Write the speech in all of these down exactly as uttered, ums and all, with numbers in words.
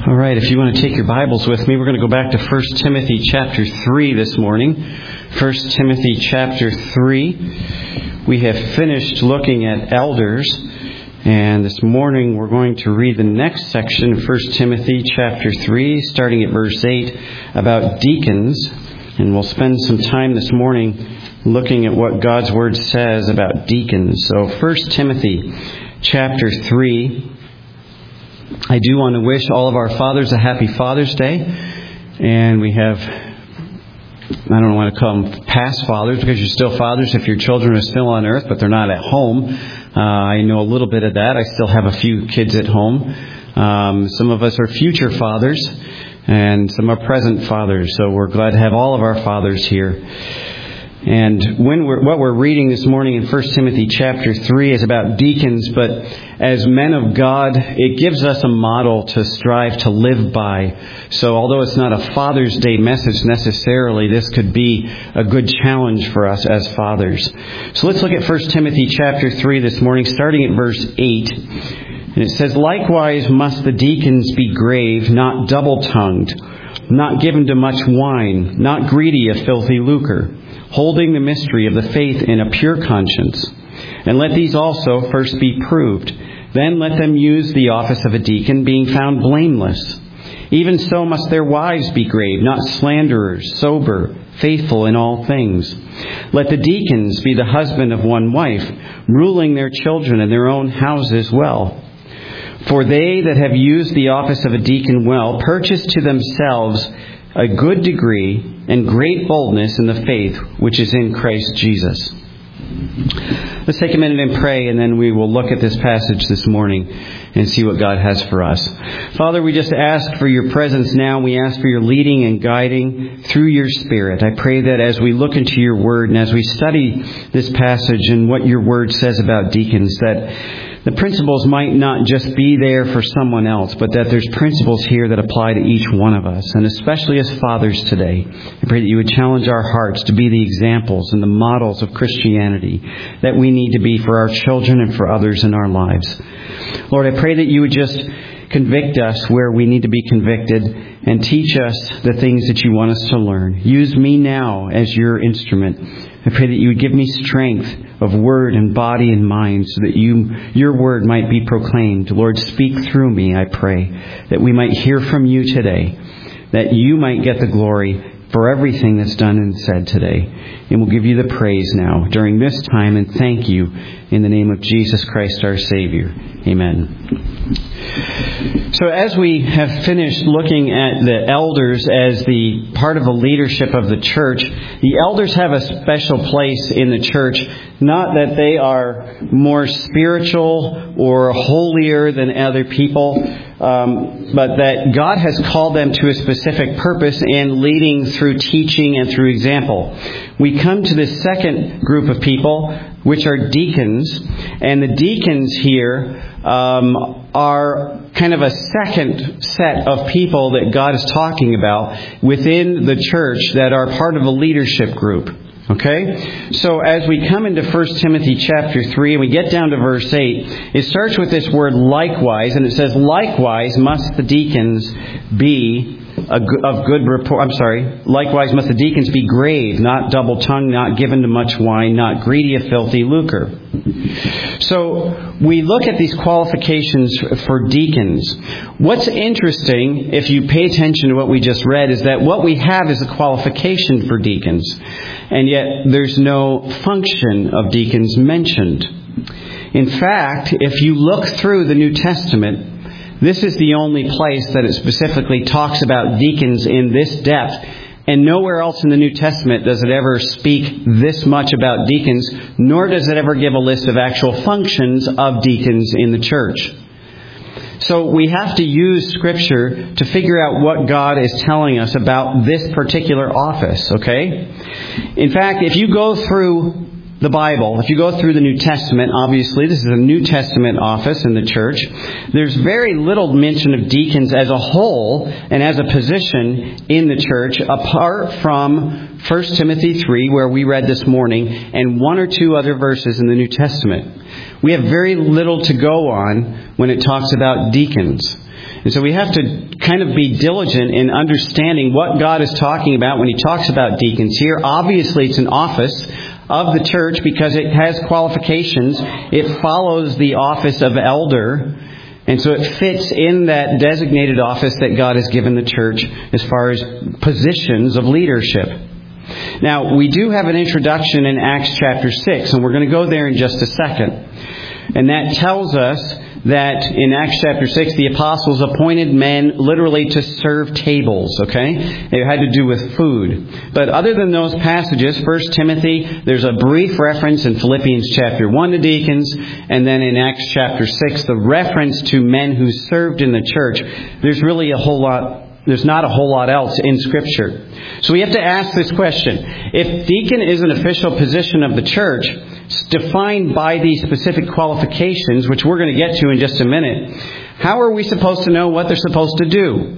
All right, if you want to take your Bibles with me, we're going to go back to First Timothy chapter three this morning. First Timothy chapter three. We have finished looking at elders, and this morning we're going to read the next section, First Timothy chapter three, starting at verse eight, about deacons. And we'll spend some time this morning looking at what God's Word says about deacons. So First Timothy chapter three. I do want to wish all of our fathers a happy Father's Day. And we have, I don't want to call them past fathers because you're still fathers if your children are still on earth, but they're not at home. Uh, I know a little bit of that. I still have a few kids at home. Um, some of us are future fathers and some are present fathers. So we're glad to have all of our fathers here. And when we're, what we're reading this morning in First Timothy chapter three is about deacons, but as men of God, it gives us a model to strive to live by. So although it's not a Father's Day message necessarily, this could be a good challenge for us as fathers. So let's look at First Timothy chapter three this morning, starting at verse eight. And it says, "Likewise must the deacons be grave, not double-tongued, not given to much wine, not greedy of filthy lucre, holding the mystery of the faith in a pure conscience. And let these also first be proved. Then let them use the office of a deacon, being found blameless. Even so must their wives be grave, not slanderers, sober, faithful in all things. Let the deacons be the husband of one wife, ruling their children and their own houses well. For they that have used the office of a deacon well purchase to themselves a good degree and great boldness in the faith which is in Christ Jesus." Let's take a minute and pray, and then we will look at this passage this morning and see what God has for us. Father, we just ask for your presence now. We ask for your leading and guiding through your Spirit. I pray that as we look into your word and as we study this passage and what your word says about deacons, that the principles might not just be there for someone else, but that there's principles here that apply to each one of us, and especially as fathers today. I pray that you would challenge our hearts to be the examples and the models of Christianity that we need to be for our children and for others in our lives. Lord, I pray that you would just convict us where we need to be convicted and teach us the things that you want us to learn. Use me now as your instrument. I pray that you would give me strength of word and body and mind so that you, your word might be proclaimed. Lord, speak through me, I pray, that we might hear from you today, that you might get the glory for everything that's done and said today. And we'll give you the praise now during this time, and thank you in the name of Jesus Christ, our Savior. Amen. So as we have finished looking at the elders as the part of the leadership of the church, the elders have a special place in the church. Not that they are more spiritual or holier than other people, um, but that God has called them to a specific purpose and leading through teaching and through example. We come to the second group of people, which are deacons. And the deacons here um, are kind of a second set of people that God is talking about within the church that are part of a leadership group. Okay? So as we come into First Timothy chapter three and we get down to verse eight, it starts with this word likewise, and it says, "Likewise must the deacons be a, of good report." I'm sorry. "Likewise must the deacons be grave, not double-tongued, not given to much wine, not greedy of filthy lucre." So we look at these qualifications for deacons. What's interesting, if you pay attention to what we just read, is that what we have is a qualification for deacons. And yet there's no function of deacons mentioned. In fact, if you look through the New Testament, this is the only place that it specifically talks about deacons in this depth. And nowhere else in the New Testament does it ever speak this much about deacons, nor does it ever give a list of actual functions of deacons in the church. So we have to use Scripture to figure out what God is telling us about this particular office, okay? In fact, if you go through the Bible, if you go through the New Testament, obviously this is a New Testament office in the church, there's very little mention of deacons as a whole and as a position in the church apart from First Timothy three, where we read this morning, and one or two other verses in the New Testament. We have very little to go on when it talks about deacons. And so we have to kind of be diligent in understanding what God is talking about when He talks about deacons here. Obviously, it's an office of the church because it has qualifications. It follows the office of elder. And so it fits in that designated office that God has given the church as far as positions of leadership. Now, we do have an introduction in Acts chapter six, and we're going to go there in just a second. And that tells us that in Acts chapter six, the apostles appointed men literally to serve tables, okay? It had to do with food. But other than those passages, First Timothy, there's a brief reference in Philippians chapter one to deacons, and then in Acts chapter six, the reference to men who served in the church. There's really a whole lot, there's not a whole lot else in Scripture. So we have to ask this question. If deacon is an official position of the church, defined by these specific qualifications, which we're going to get to in just a minute, how are we supposed to know what they're supposed to do?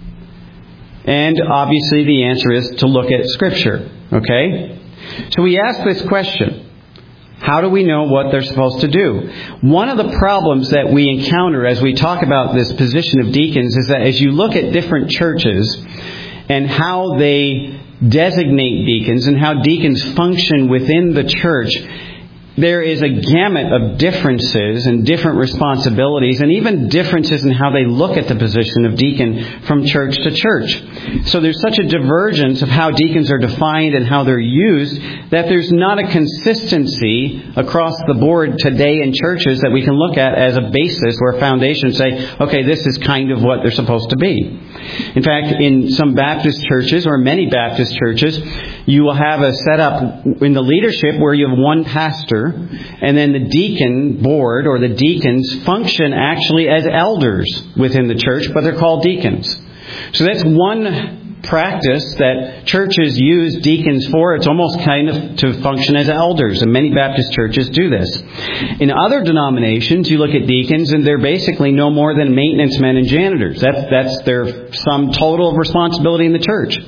And obviously the answer is to look at Scripture. Okay? So we ask this question. How do we know what they're supposed to do? One of the problems that we encounter as we talk about this position of deacons is that as you look at different churches and how they designate deacons and how deacons function within the church, there is a gamut of differences and different responsibilities and even differences in how they look at the position of deacon from church to church. So there's such a divergence of how deacons are defined and how they're used that there's not a consistency across the board today in churches that we can look at as a basis or a foundation and say, okay, this is kind of what they're supposed to be. In fact, in some Baptist churches or many Baptist churches, you will have a setup in the leadership where you have one pastor, and then the deacon board or the deacons function actually as elders within the church, but they're called deacons. So that's one practice that churches use deacons for. It's almost kind of to function as elders, and many Baptist churches do this. In other denominations, you look at deacons, and they're basically no more than maintenance men and janitors. That's, that's their sum total of responsibility in the church.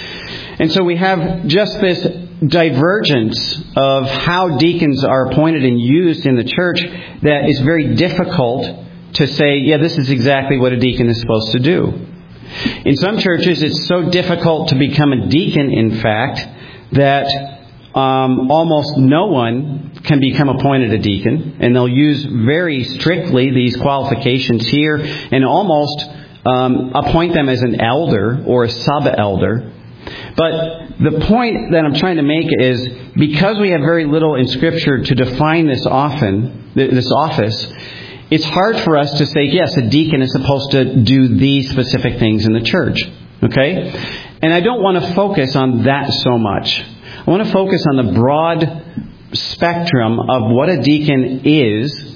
And so we have just this divergence of how deacons are appointed and used in the church that is very difficult to say, yeah, this is exactly what a deacon is supposed to do. In some churches, it's so difficult to become a deacon, in fact, that um, almost no one can become appointed a deacon. And they'll use very strictly these qualifications here and almost um, appoint them as an elder or a sub-elder. But the point that I'm trying to make is because we have very little in Scripture to define this often, this office, it's hard for us to say, yes, a deacon is supposed to do these specific things in the church. Okay? And I don't want to focus on that so much. I want to focus on the broad spectrum of what a deacon is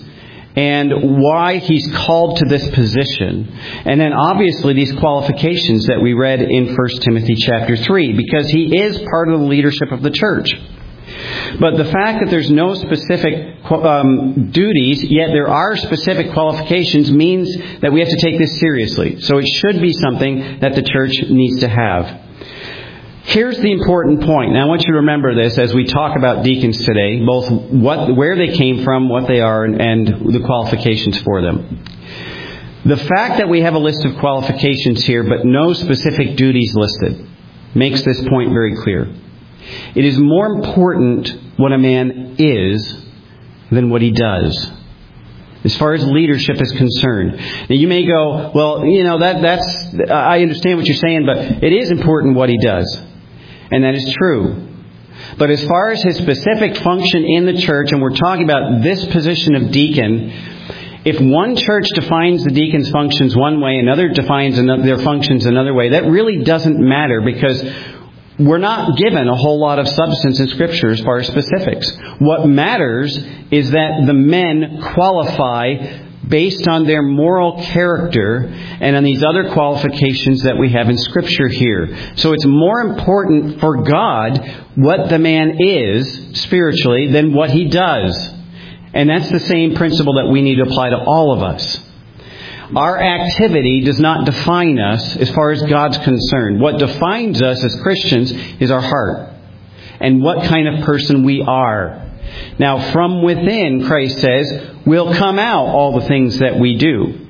and why he's called to this position. And then obviously these qualifications that we read in First Timothy chapter three, because he is part of the leadership of the church. But the fact that there's no specific um, duties, yet there are specific qualifications, means that we have to take this seriously. So it should be something that the church needs to have. Here's the important point. Now I want you to remember this as we talk about deacons today, both what, where they came from, what they are, and, and the qualifications for them. The fact that we have a list of qualifications here, but no specific duties listed, makes this point very clear. It is more important what a man is than what he does, as far as leadership is concerned. Now you may go, well, you know, that that's I understand what you're saying, but it is important what he does. And that is true. But as far as his specific function in the church, and we're talking about this position of deacon, if one church defines the deacon's functions one way, another defines another, their functions another way, that really doesn't matter because we're not given a whole lot of substance in Scripture as far as specifics. What matters is that the men qualify based on their moral character and on these other qualifications that we have in Scripture here. So it's more important for God what the man is spiritually than what he does. And that's the same principle that we need to apply to all of us. Our activity does not define us as far as God's concerned. What defines us as Christians is our heart and what kind of person we are. Now, from within, Christ says, will come out all the things that we do.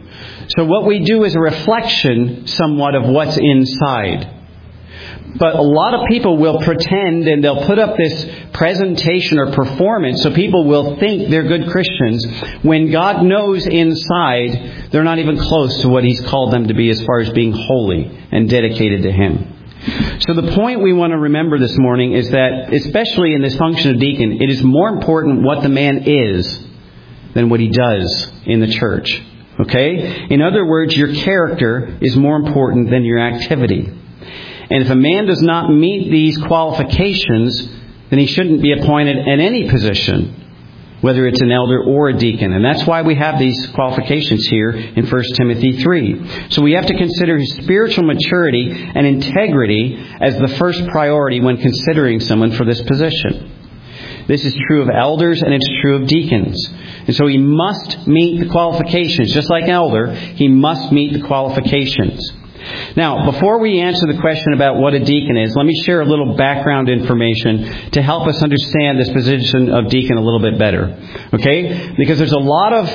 So what we do is a reflection somewhat of what's inside. But a lot of people will pretend and they'll put up this presentation or performance so people will think they're good Christians when God knows inside they're not even close to what He's called them to be as far as being holy and dedicated to Him. So the point we want to remember this morning is that, especially in this function of deacon, it is more important what the man is than what he does in the church. Okay? In other words, your character is more important than your activity. And if a man does not meet these qualifications, then he shouldn't be appointed in any position, whether it's an elder or a deacon. And that's why we have these qualifications here in First Timothy three. So we have to consider his spiritual maturity and integrity as the first priority when considering someone for this position. This is true of elders and it's true of deacons. And so he must meet the qualifications. Just like elder, he must meet the qualifications. Now, before we answer the question about what a deacon is, let me share a little background information to help us understand this position of deacon a little bit better. Okay? Because there's a lot of,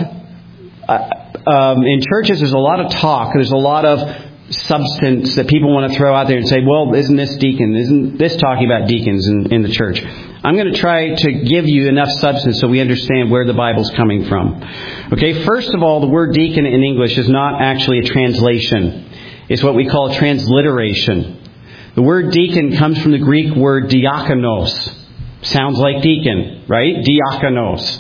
uh, um, in churches, there's a lot of talk. There's a lot of substance that people want to throw out there and say, well, isn't this deacon? Isn't this talking about deacons in, in the church? I'm going to try to give you enough substance so we understand where the Bible's coming from. Okay? First of all, the word deacon in English is not actually a translation. It's what we call transliteration. The word deacon comes from the Greek word diakonos. Sounds like deacon, right? Diakonos.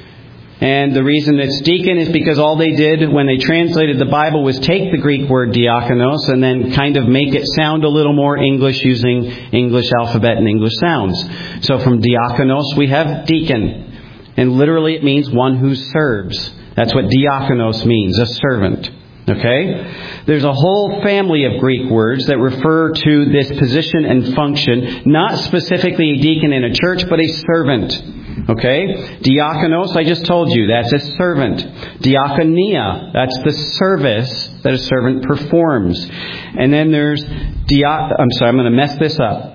And the reason it's deacon is because all they did when they translated the Bible was take the Greek word diakonos and then kind of make it sound a little more English using English alphabet and English sounds. So from diakonos we have deacon. And literally it means one who serves. That's what diakonos means, a servant. Okay? There's a whole family of Greek words that refer to this position and function, not specifically a deacon in a church, but a servant. Okay? Diakonos, I just told you, that's a servant. Diakonia, that's the service that a servant performs. And then there's, dia- I'm sorry, I'm going to mess this up.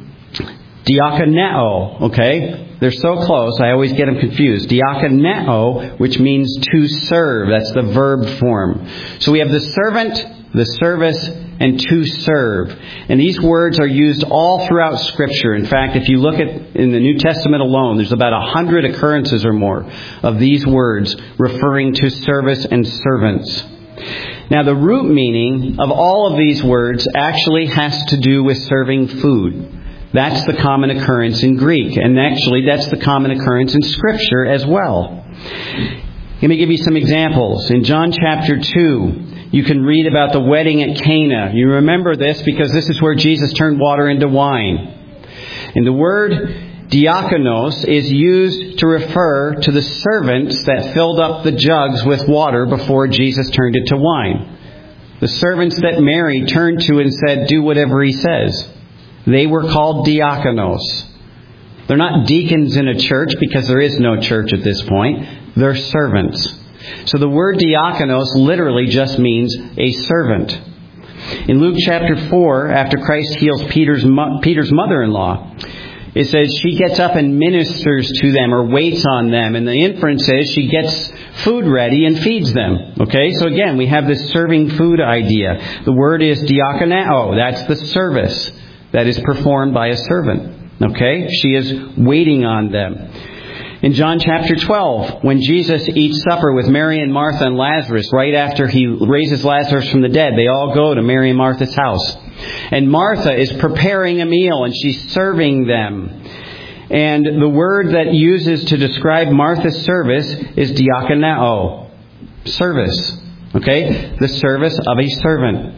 Diakoneo, okay? They're so close, I always get them confused. Diakoneo, which means to serve. That's the verb form. So we have the servant, the service, and to serve. And these words are used all throughout Scripture. In fact, if you look at in the New Testament alone, there's about a hundred occurrences or more of these words referring to service and servants. Now, the root meaning of all of these words actually has to do with serving food. That's the common occurrence in Greek. And actually, that's the common occurrence in Scripture as well. Let me give you some examples. In John chapter two, you can read about the wedding at Cana. You remember this because this is where Jesus turned water into wine. And the word diakonos is used to refer to the servants that filled up the jugs with water before Jesus turned it to wine. The servants that Mary turned to and said, do whatever he says. They were called diakonos. They're not deacons in a church because there is no church at this point. They're servants. So the word diakonos literally just means a servant. In Luke chapter four, after Christ heals Peter's mo- Peter's mother-in-law, it says she gets up and ministers to them or waits on them. And the inference is she gets food ready and feeds them. Okay, so again, we have this serving food idea. The word is diakoneo. That's the service that is performed by a servant. Okay? She is waiting on them. In John chapter twelve, when Jesus eats supper with Mary and Martha and Lazarus, right after he raises Lazarus from the dead, they all go to Mary and Martha's house. And Martha is preparing a meal and she's serving them. And the word that uses to describe Martha's service is diakoneo. Service. Okay? The service of a servant.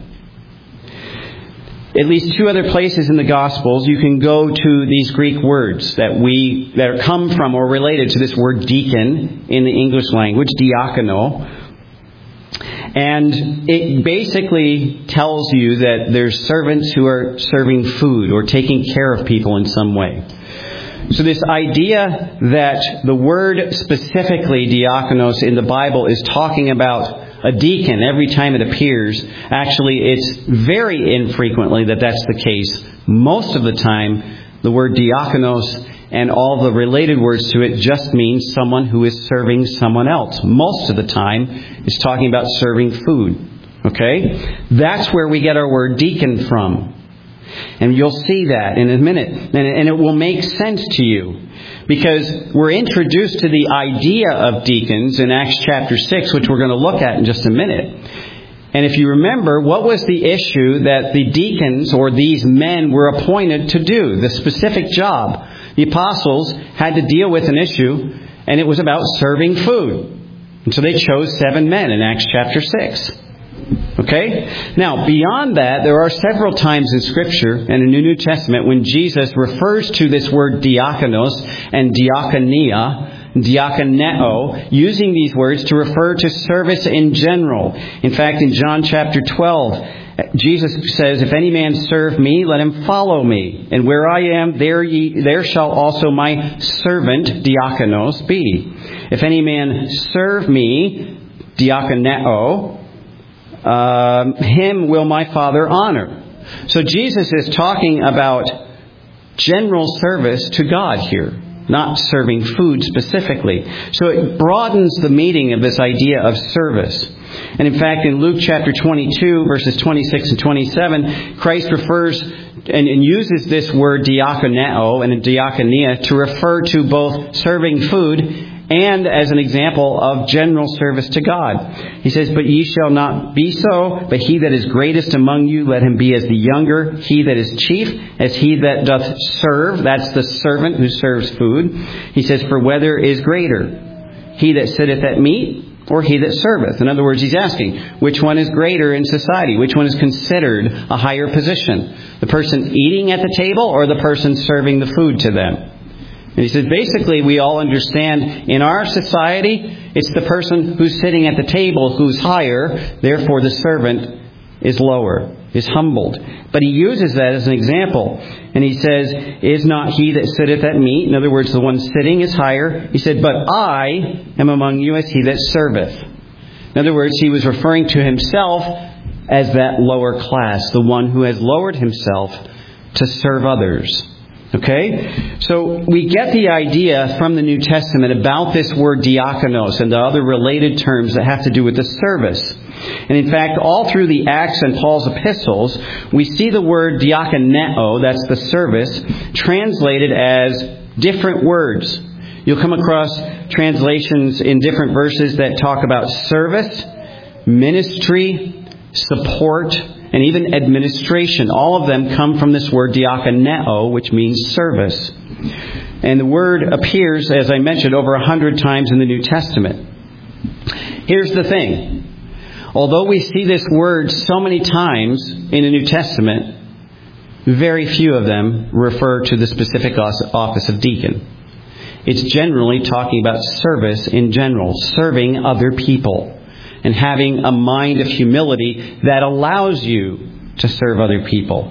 At least two other places in the Gospels you can go to these Greek words that we that come from or related to this word deacon in the English language, diakono. And it basically tells you that there's servants who are serving food or taking care of people in some way. So this idea that the word specifically diakonos in the Bible is talking about a deacon every time it appears, actually it's very infrequently that that's the case. Most of the time, the word diakonos and all the related words to it just mean someone who is serving someone else. Most of the time, it's talking about serving food. Okay? That's where we get our word deacon from. And you'll see that in a minute. And it will make sense to you. Because we're introduced to the idea of deacons in Acts chapter six, which we're going to look at in just a minute. And if you remember, what was the issue that the deacons or these men were appointed to do? The specific job. The apostles had to deal with an issue, and it was about serving food. And so they chose seven men in Acts chapter six. Okay? Now, beyond that, there are several times in Scripture and in the New Testament when Jesus refers to this word diakonos and diakonia, diakoneo, using these words to refer to service in general. In fact, in John chapter twelve, Jesus says, "If any man serve me, let him follow me. And where I am, there ye, there shall also my servant, diakonos, be. If any man serve me, diakoneo, uh, him will my Father honor." So Jesus is talking about general service to God here, not serving food specifically. So it broadens the meaning of this idea of service. And in fact, in Luke chapter twenty-two, verses twenty-six and twenty-seven, Christ refers and, and uses this word diakoneo and diakonia to refer to both serving food and as an example of general service to God. He says, "But ye shall not be so, but he that is greatest among you, let him be as the younger, he that is chief, as he that doth serve." That's the servant who serves food. He says, "For whether is greater, he that sitteth at meat, or he that serveth?" In other words, he's asking, which one is greater in society? Which one is considered a higher position? The person eating at the table or the person serving the food to them? And he says, basically, we all understand in our society, it's the person who's sitting at the table who's higher. Therefore, the servant is lower, is humbled. But he uses that as an example. And he says, "Is not he that sitteth at meat?" In other words, the one sitting is higher. He said, "But I am among you as he that serveth." In other words, he was referring to himself as that lower class, the one who has lowered himself to serve others. Okay? So we get the idea from the New Testament about this word diakonos and the other related terms that have to do with the service. And in fact, all through the Acts and Paul's epistles, we see the word diakoneo, that's the service, translated as different words. You'll come across translations in different verses that talk about service, ministry, support, and even administration. All of them come from this word diakoneo, which means service. And the word appears, as I mentioned, over a hundred times in the New Testament. Here's the thing. Although we see this word so many times in the New Testament, very few of them refer to the specific office of deacon. It's generally talking about service in general, serving other people, and having a mind of humility that allows you to serve other people.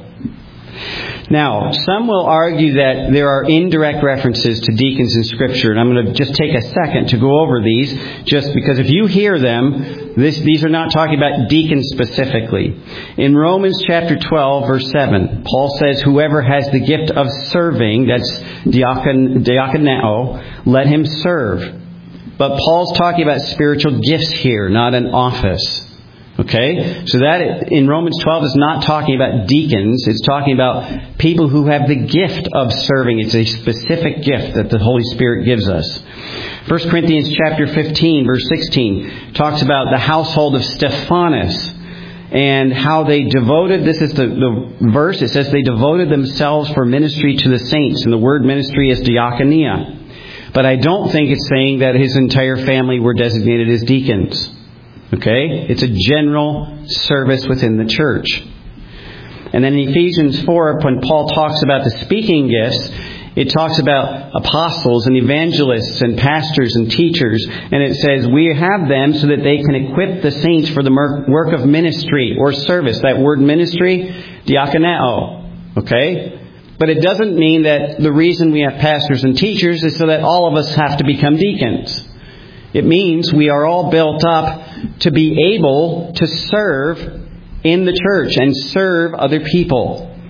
Now, some will argue that there are indirect references to deacons in Scripture, and I'm going to just take a second to go over these, just because if you hear them, this, these are not talking about deacons specifically. In Romans chapter twelve, verse seven, Paul says, "Whoever has the gift of serving," that's diakon, diakoneo, "let him serve." But Paul's talking about spiritual gifts here, not an office. Okay? So that in Romans twelve is not talking about deacons. It's talking about people who have the gift of serving. It's a specific gift that the Holy Spirit gives us. First Corinthians chapter fifteen, verse sixteen, talks about the household of Stephanas and how they devoted, this is the, the verse, it says they devoted themselves for ministry to the saints. And the word ministry is diakonia. But I don't think it's saying that his entire family were designated as deacons. Okay? It's a general service within the church. And then in Ephesians four, when Paul talks about the speaking gifts, it talks about apostles and evangelists and pastors and teachers. And it says, we have them so that they can equip the saints for the work of ministry or service. That word ministry, diakoneo. Okay? But it doesn't mean that the reason we have pastors and teachers is so that all of us have to become deacons. It means we are all built up to be able to serve in the church and serve other people.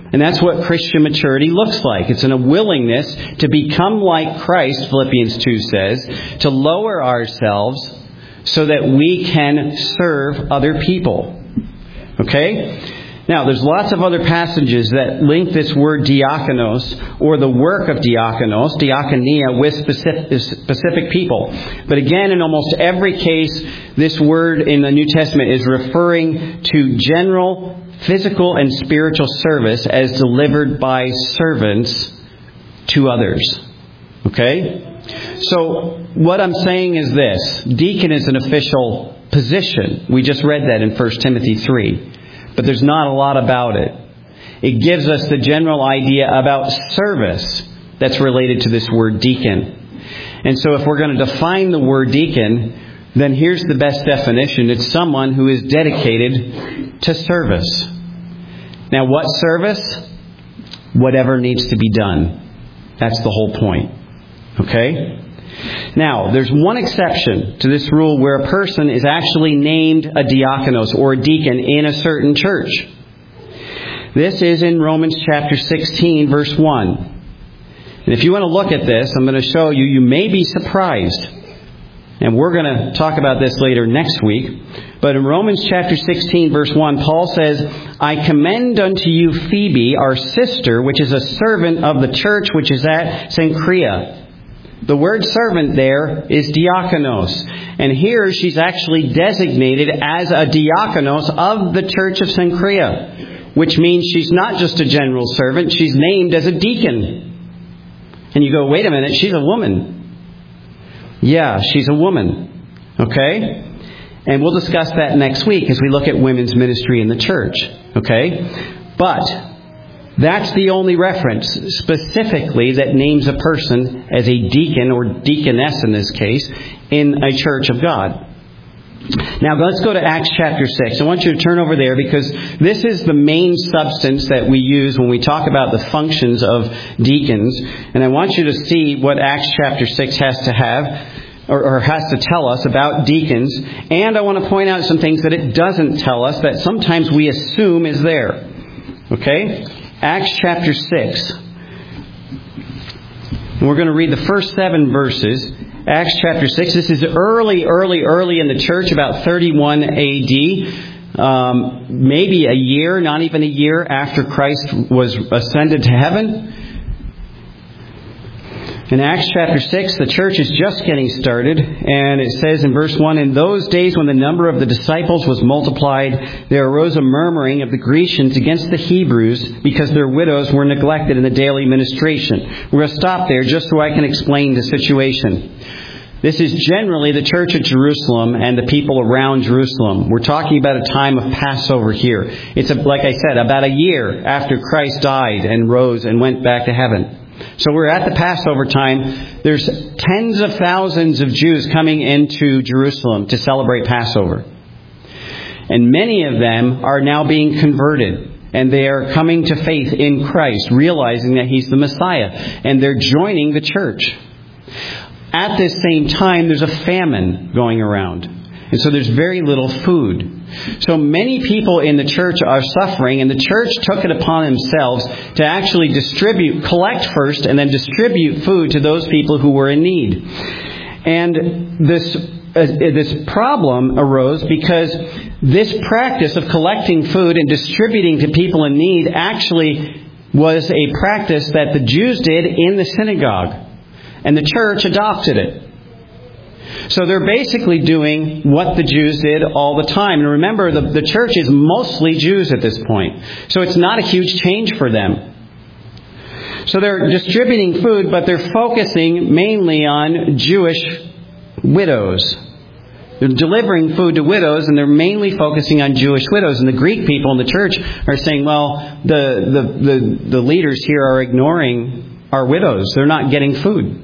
And that's what Christian maturity looks like. It's in a willingness to become like Christ, Philippians two says, to lower ourselves so that we can serve other people. Okay? Now, there's lots of other passages that link this word diakonos, or the work of diakonos, diakonia, with specific, specific people. But again, in almost every case, this word in the New Testament is referring to general physical and spiritual service as delivered by servants to others. Okay? So, what I'm saying is this. Deacon is an official position. We just read that in First Timothy three. But there's not a lot about it. It gives us the general idea about service that's related to this word deacon. And so if we're going to define the word deacon, then here's the best definition. It's someone who is dedicated to service. Now, what service? Whatever needs to be done. That's the whole point. Okay? Now, there's one exception to this rule where a person is actually named a diakonos or a deacon in a certain church. This is in Romans chapter sixteen, verse one. And if you want to look at this, I'm going to show you, you may be surprised. And we're going to talk about this later next week. But in Romans chapter sixteen, verse one, Paul says, I commend unto you Phoebe, our sister, which is a servant of the church which is at Cenchrea. The word servant there is diakonos. And here she's actually designated as a diakonos of the church of Cenchrea, which means she's not just a general servant, she's named as a deacon. And you go, wait a minute, she's a woman. Yeah, she's a woman. Okay? And we'll discuss that next week as we look at women's ministry in the church. Okay? But that's the only reference specifically that names a person as a deacon or deaconess in this case in a church of God. Now let's go to Acts chapter six. I want you to turn over there because this is the main substance that we use when we talk about the functions of deacons. And I want you to see what Acts chapter six has to have or, or has to tell us about deacons. And I want to point out some things that it doesn't tell us that sometimes we assume is there. Okay? Acts chapter six. And we're going to read the first seven verses. Acts chapter six. This is early, early, early in the church, about thirty-one A D. Um, maybe a year, not even a year after Christ was ascended to heaven. In Acts chapter six, the church is just getting started, and it says in verse one, in those days when the number of the disciples was multiplied, there arose a murmuring of the Grecians against the Hebrews because their widows were neglected in the daily ministration. We're going to stop there just so I can explain the situation. This is generally the church at Jerusalem and the people around Jerusalem. We're talking about a time of Passover here. It's, a, like I said, about a year after Christ died and rose and went back to heaven. So we're at the Passover time. There's tens of thousands of Jews coming into Jerusalem to celebrate Passover. And many of them are now being converted. And they are coming to faith in Christ, realizing that He's the Messiah. And they're joining the church. At this same time, there's a famine going around. And so there's very little food. So many people in the church are suffering, and the church took it upon themselves to actually distribute, collect first, and then distribute food to those people who were in need. And this uh, this problem arose because this practice of collecting food and distributing to people in need actually was a practice that the Jews did in the synagogue. And the church adopted it. So they're basically doing what the Jews did all the time. And remember, the, the church is mostly Jews at this point. So it's not a huge change for them. So they're distributing food, but they're focusing mainly on Jewish widows. They're delivering food to widows, and they're mainly focusing on Jewish widows. And the Greek people in the church are saying, well, the, the, the, the leaders here are ignoring our widows. They're not getting food.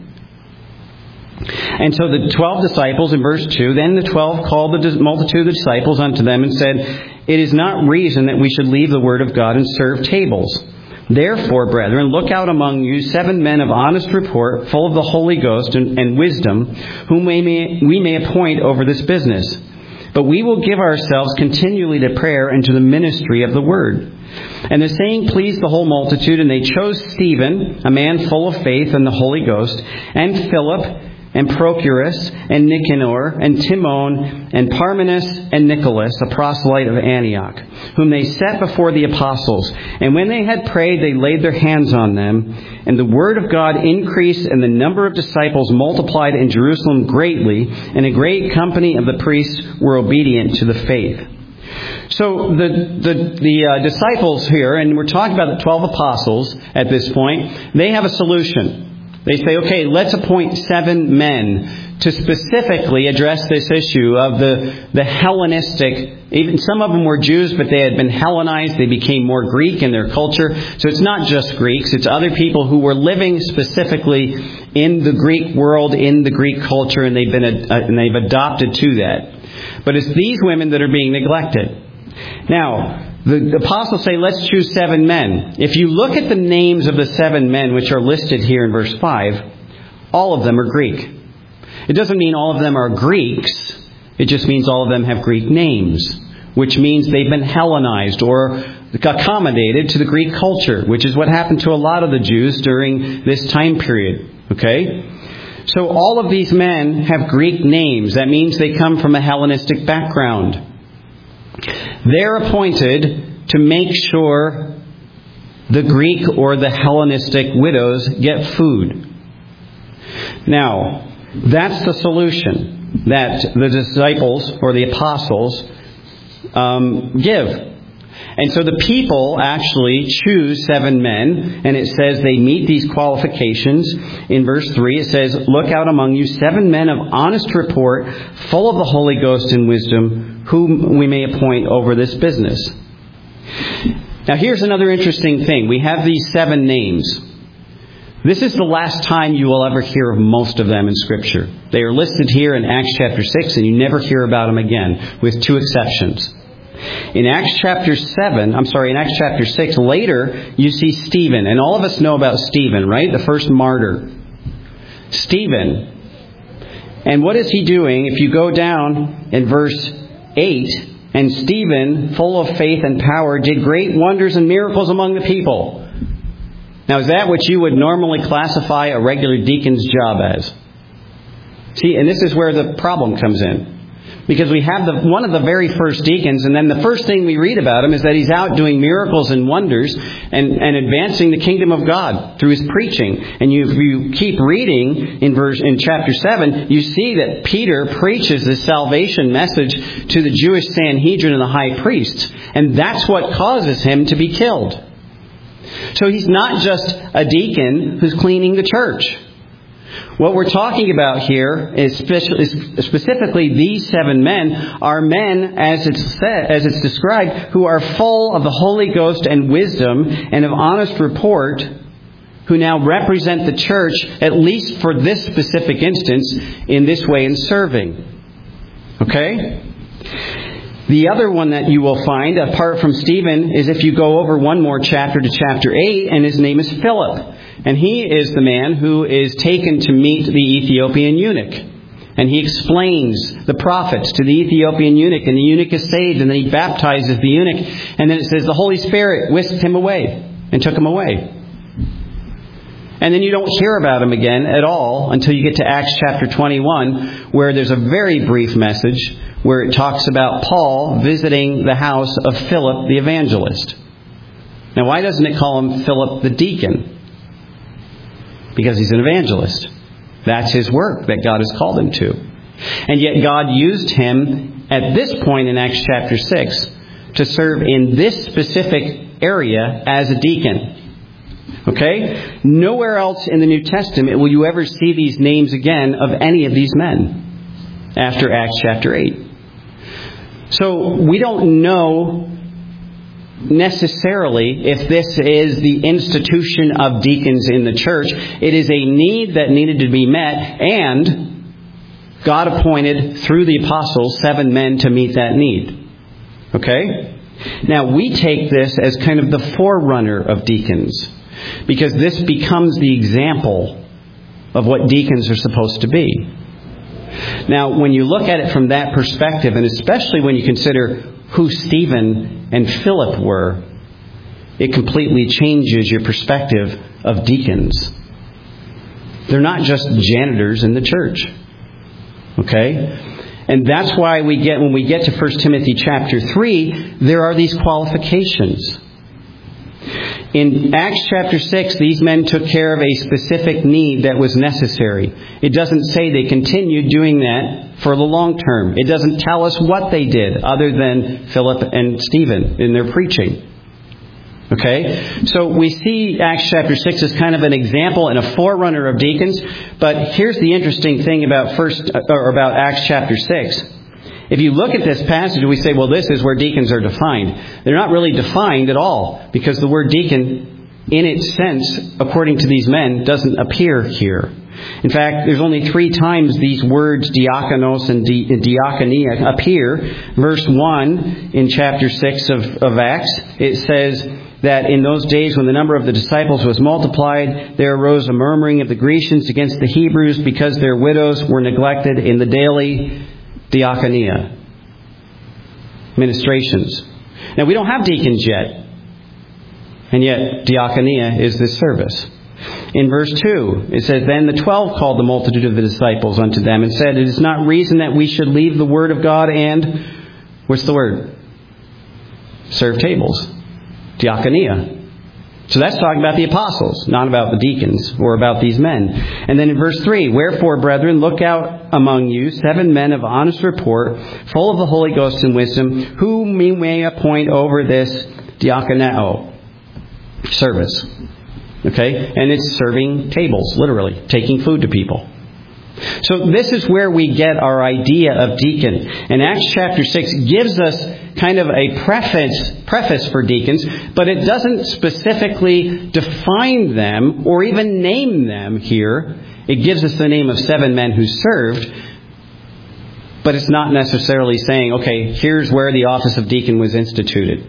And so the twelve disciples in verse two, then the twelve called the multitude of the disciples unto them and said, it is not reason that we should leave the word of God and serve tables. Therefore, brethren, look out among you seven men of honest report, full of the Holy Ghost and, and wisdom, whom we may, we may appoint over this business. But we will give ourselves continually to prayer and to the ministry of the word." And the saying pleased the whole multitude, and they chose Stephen, a man full of faith and the Holy Ghost, and Philip, and Prochorus, and Nicanor, and Timon, and Parmenas, and Nicholas, a proselyte of Antioch, whom they set before the apostles. And when they had prayed, they laid their hands on them. And the word of God increased, and the number of disciples multiplied in Jerusalem greatly, and a great company of the priests were obedient to the faith. So the the, the uh, disciples here, and we're talking about the twelve apostles at this point, they have a solution. They say, okay, let's appoint seven men to specifically address this issue of the, the Hellenistic. Even some of them were Jews, but they had been Hellenized. They became more Greek in their culture. So it's not just Greeks. It's other people who were living specifically in the Greek world, in the Greek culture, and they've been uh, and they've adopted to that. But it's these women that are being neglected. Now, the apostles say, let's choose seven men. If you look at the names of the seven men which are listed here in verse five, all of them are Greek. It doesn't mean all of them are Greeks. It just means all of them have Greek names, which means they've been Hellenized or accommodated to the Greek culture, which is what happened to a lot of the Jews during this time period. Okay? So all of these men have Greek names. That means they come from a Hellenistic background. They're appointed to make sure the Greek or the Hellenistic widows get food. Now, that's the solution that the disciples or the apostles um, give. And so the people actually choose seven men, and it says they meet these qualifications. In verse three, it says, "Look out among you seven men of honest report, full of the Holy Ghost and wisdom, whom we may appoint over this business." Now here's another interesting thing. We have these seven names. This is the last time you will ever hear of most of them in Scripture. They are listed here in Acts chapter six, and you never hear about them again, with two exceptions. In Acts chapter seven, I'm sorry, in Acts chapter six, later you see Stephen. And all of us know about Stephen, right? The first martyr. Stephen. And what is he doing? If you go down in verse eight, "And Stephen, full of faith and power, did great wonders and miracles among the people." Now, is that what you would normally classify a regular deacon's job as? See, and this is where the problem comes in. Because we have the, one of the very first deacons, and then the first thing we read about him is that he's out doing miracles and wonders and, and advancing the kingdom of God through his preaching. And you, if you keep reading in verse in chapter seven, you see that Peter preaches this salvation message to the Jewish Sanhedrin and the high priests. And that's what causes him to be killed. So he's not just a deacon who's cleaning the church. What we're talking about here is specifically these seven men are men, as it's said, as it's described, who are full of the Holy Ghost and wisdom and of honest report, who now represent the church, at least for this specific instance, in this way in serving. Okay? The other one that you will find, apart from Stephen, is if you go over one more chapter to chapter eight, and his name is Philip. And he is the man who is taken to meet the Ethiopian eunuch. And he explains the prophets to the Ethiopian eunuch, and the eunuch is saved, and then he baptizes the eunuch. And then it says the Holy Spirit whisked him away and took him away. And then you don't hear about him again at all until you get to Acts chapter twenty-one, where there's a very brief message where it talks about Paul visiting the house of Philip the evangelist. Now, why doesn't it call him Philip the deacon? Because he's an evangelist. That's his work that God has called him to. And yet God used him at this point in Acts chapter six to serve in this specific area as a deacon. Okay? Nowhere else in the New Testament will you ever see these names again of any of these men after Acts chapter eight. So we don't know necessarily if this is the institution of deacons in the church. It is a need that needed to be met, and God appointed through the apostles seven men to meet that need. Okay? Now we take this as kind of the forerunner of deacons, because this becomes the example of what deacons are supposed to be. Now, when you look at it from that perspective, and especially when you consider who Stephen and Philip were, it completely changes your perspective of deacons. They're not just janitors in the church. Okay? And that's why we get, when we get to First Timothy chapter three, there are these qualifications. In Acts chapter six, these men took care of a specific need that was necessary. It doesn't say they continued doing that for the long term. It doesn't tell us what they did other than Philip and Stephen in their preaching. Okay? So we see Acts chapter six as kind of an example and a forerunner of deacons. But here's the interesting thing about first or about Acts chapter six. If you look at this passage, we say, well, this is where deacons are defined. They're not really defined at all, because the word deacon, in its sense, according to these men, doesn't appear here. In fact, there's only three times these words, diakonos and di- diakonia, appear. Verse one in chapter six of, of Acts, it says that in those days when the number of the disciples was multiplied, there arose a murmuring of the Grecians against the Hebrews because their widows were neglected in the daily diakonia, ministrations. Now, we don't have deacons yet. And yet, diakonia is this service. In verse two, it says, Then the twelve called the multitude of the disciples unto them and said, It is not reason that we should leave the word of God and, what's the word? Serve tables. Diakonia. So that's talking about the apostles, not about the deacons or about these men. And then in verse three, Wherefore, brethren, look out among you seven men of honest report, full of the Holy Ghost and wisdom, whom we may appoint over this diakoneo, service. Okay? And it's serving tables, literally, taking food to people. So this is where we get our idea of deacon. And Acts chapter six gives us kind of a preface preface for deacons, but it doesn't specifically define them or even name them here. It gives us the name of seven men who served, but it's not necessarily saying, okay, here's where the office of deacon was instituted.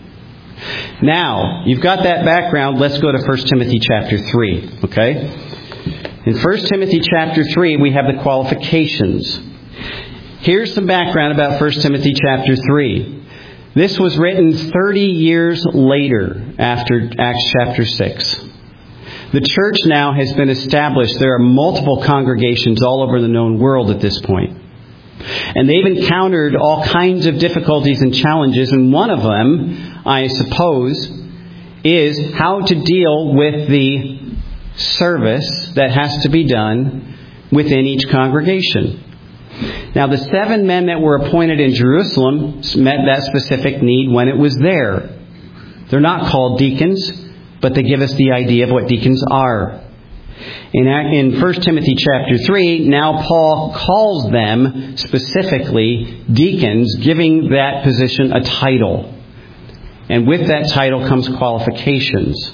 Now, you've got that background. Let's go to First Timothy chapter three, okay? In First Timothy chapter three, we have the qualifications. Here's some background about First Timothy chapter three. This was written thirty years later after Acts chapter six. The church now has been established. There are multiple congregations all over the known world at this point. And they've encountered all kinds of difficulties and challenges. And one of them, I suppose, is how to deal with the service that has to be done within each congregation. Now, the seven men that were appointed in Jerusalem met that specific need when it was there. They're not called deacons, but they give us the idea of what deacons are. In, in First Timothy chapter three, now Paul calls them specifically deacons, giving that position a title. And with that title comes qualifications.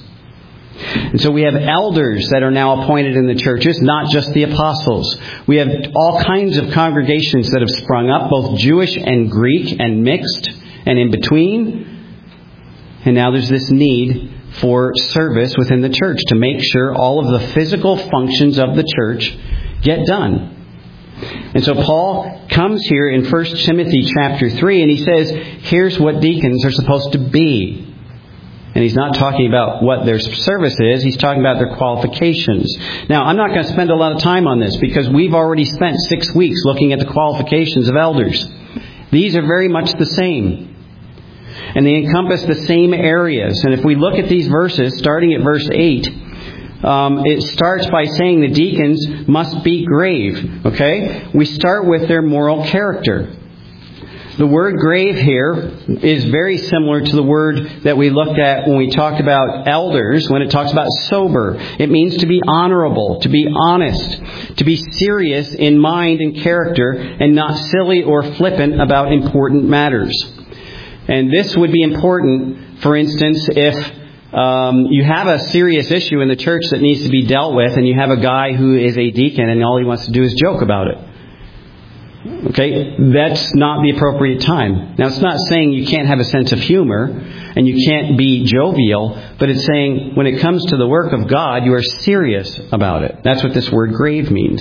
And so we have elders that are now appointed in the churches, not just the apostles. We have all kinds of congregations that have sprung up, both Jewish and Greek and mixed and in between. And now there's this need for service within the church to make sure all of the physical functions of the church get done. And so Paul comes here in First Timothy chapter three and he says, here's what deacons are supposed to be. And he's not talking about what their service is. He's talking about their qualifications. Now, I'm not going to spend a lot of time on this because we've already spent six weeks looking at the qualifications of elders. These are very much the same. And they encompass the same areas. And if we look at these verses, starting at verse eight, um, it starts by saying the deacons must be grave. Okay? We start with their moral character. The word grave here is very similar to the word that we looked at when we talked about elders, when it talks about sober. It means to be honorable, to be honest, to be serious in mind and character, and not silly or flippant about important matters. And this would be important, for instance, if um, you have a serious issue in the church that needs to be dealt with, and you have a guy who is a deacon and all he wants to do is joke about it. Okay, that's not the appropriate time. Now, it's not saying you can't have a sense of humor and you can't be jovial, but it's saying when it comes to the work of God, you are serious about it. That's what this word grave means.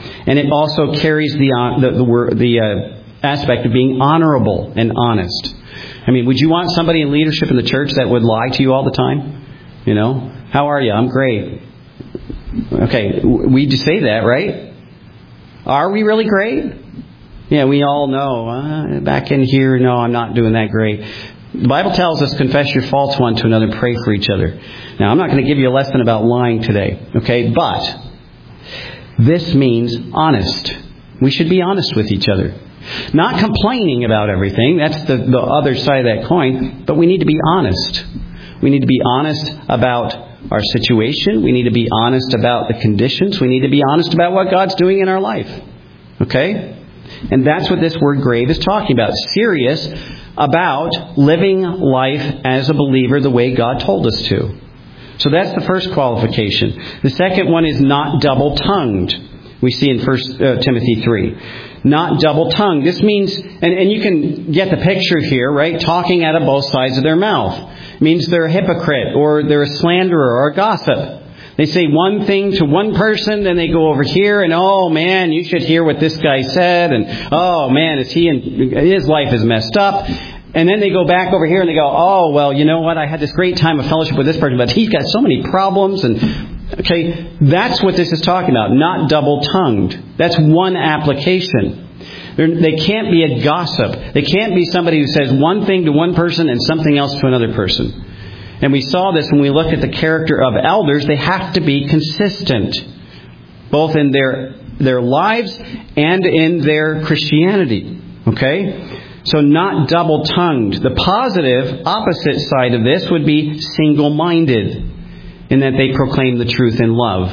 And it also carries the uh, the the, word, the uh, aspect of being honorable and honest. I mean, would you want somebody in leadership in the church that would lie to you all the time? You know, how are you? I'm great. Okay, we just say that, right? Are we really great? Yeah, we all know. Uh, back in here, no, I'm not doing that great. The Bible tells us, confess your faults one to another, pray for each other. Now, I'm not going to give you a lesson about lying today, okay? But this means honest. We should be honest with each other. Not complaining about everything. That's the, the other side of that coin. But we need to be honest. We need to be honest about our situation. We need to be honest about the conditions. We need to be honest about what God's doing in our life. Okay? And that's what this word grave is talking about. Serious about living life as a believer the way God told us to. So that's the first qualification. The second one is not double-tongued. We see in First Timothy three. Not double-tongued. This means, and, and you can get the picture here, right? Talking out of both sides of their mouth. It means they're a hypocrite, or they're a slanderer, or a gossip. They say one thing to one person, then they go over here, and oh man, you should hear what this guy said, and oh man, is he in, his life is messed up. And then they go back over here and they go, oh well, you know what? I had this great time of fellowship with this person, but he's got so many problems. And okay, that's what this is talking about. Not double-tongued. That's one application. They're, they can't be a gossip. They can't be somebody who says one thing to one person and something else to another person. And we saw this when we looked at the character of elders. They have to be consistent, both in their their lives and in their Christianity. Okay? So not double-tongued. The positive, opposite side of this would be single-minded, in that they proclaim the truth in love.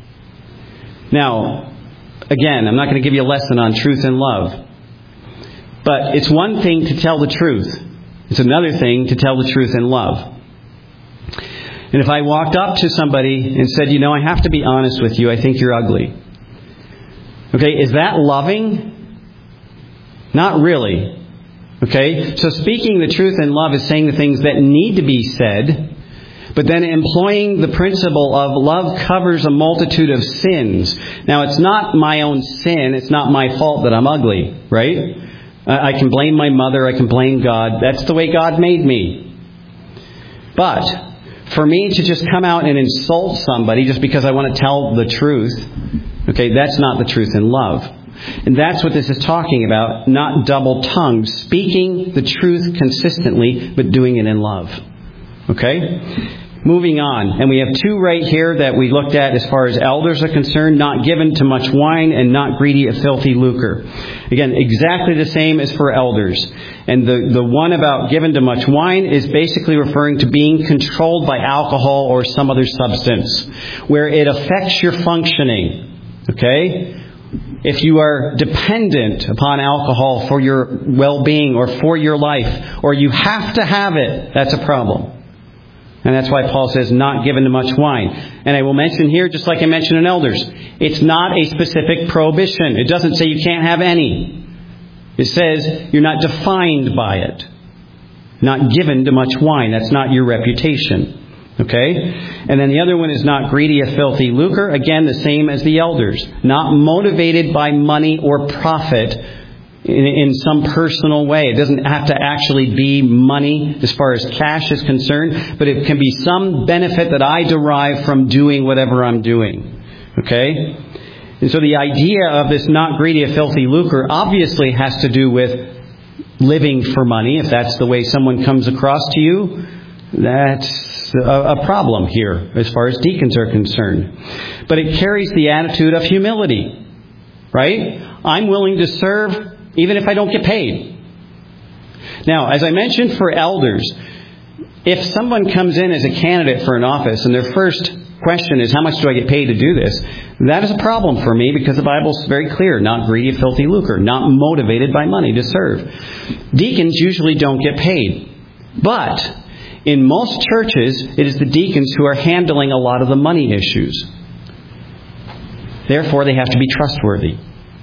Now, again, I'm not going to give you a lesson on truth and love. But it's one thing to tell the truth. It's another thing to tell the truth in love. And if I walked up to somebody and said, you know, I have to be honest with you, I think you're ugly. Okay, is that loving? Not really. Okay, so speaking the truth in love is saying the things that need to be said, but then employing the principle of love covers a multitude of sins. Now, it's not my own sin. It's not my fault that I'm ugly, right? I can blame my mother. I can blame God. That's the way God made me. But for me to just come out and insult somebody just because I want to tell the truth, okay, that's not the truth in love. And that's what this is talking about, not double-tongued, speaking the truth consistently, but doing it in love. Okay? Moving on. And we have two right here that we looked at as far as elders are concerned, not given to much wine and not greedy of filthy lucre. Again, exactly the same as for elders. And the, the one about given to much wine is basically referring to being controlled by alcohol or some other substance, where it affects your functioning. Okay? If you are dependent upon alcohol for your well-being or for your life, or you have to have it, that's a problem. And that's why Paul says, not given to much wine. And I will mention here, just like I mentioned in elders, it's not a specific prohibition. It doesn't say you can't have any. It says you're not defined by it. Not given to much wine. That's not your reputation. Okay? And then the other one is not greedy of filthy lucre. Again, the same as the elders. Not motivated by money or profit in, in some personal way. It doesn't have to actually be money as far as cash is concerned, but it can be some benefit that I derive from doing whatever I'm doing. Okay? And so the idea of this not greedy of filthy lucre obviously has to do with living for money. If that's the way someone comes across to you, that's a, a problem here as far as deacons are concerned. But it carries the attitude of humility. Right? I'm willing to serve even if I don't get paid. Now, as I mentioned for elders, if someone comes in as a candidate for an office and their first question is, how much do I get paid to do this? That is a problem for me because the Bible's very clear, not greedy of filthy lucre, not motivated by money to serve. Deacons usually don't get paid. But in most churches, it is the deacons who are handling a lot of the money issues. Therefore, they have to be trustworthy.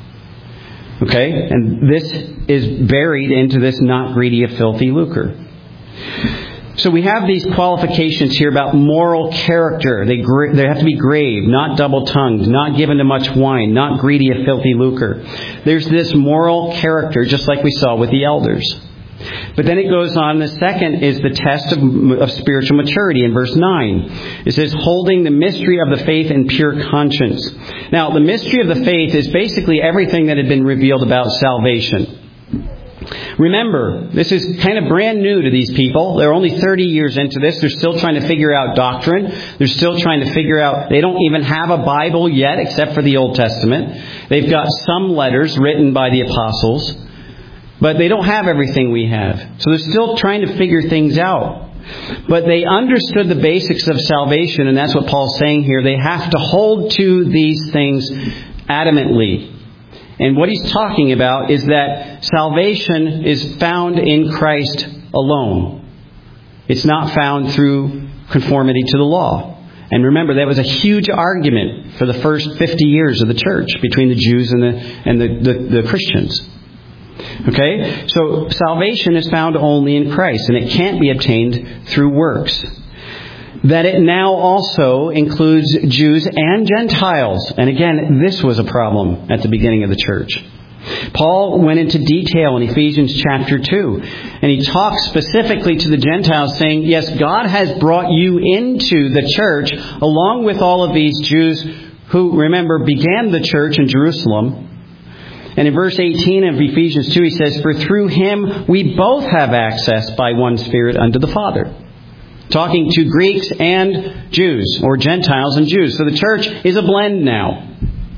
Okay? And this is buried into this not greedy of filthy lucre. So we have these qualifications here about moral character. They, gra- they have to be grave, not double-tongued, not given to much wine, not greedy of filthy lucre. There's this moral character, just like we saw with the elders. But then it goes on. The second is the test of, of spiritual maturity in verse nine. It says, holding the mystery of the faith in pure conscience. Now, the mystery of the faith is basically everything that had been revealed about salvation. Remember, this is kind of brand new to these people. They're only thirty years into this. They're still trying to figure out doctrine. They're still trying to figure out, they don't even have a Bible yet except for the Old Testament. They've got some letters written by the apostles, but they don't have everything we have. So they're still trying to figure things out. But they understood the basics of salvation, and that's what Paul's saying here. They have to hold to these things adamantly. And what he's talking about is that salvation is found in Christ alone. It's not found through conformity to the law. And remember, that was a huge argument for the first fifty years of the church between the Jews and the and the, the, the Christians. Okay? So salvation is found only in Christ, and it can't be obtained through works. That it now also includes Jews and Gentiles. And again, this was a problem at the beginning of the church. Paul went into detail in Ephesians chapter two. And he talks specifically to the Gentiles saying, yes, God has brought you into the church along with all of these Jews who, remember, began the church in Jerusalem. And in verse eighteen of Ephesians two, he says, for through him we both have access by one Spirit unto the Father. Talking to Greeks and Jews, or Gentiles and Jews. So the church is a blend now.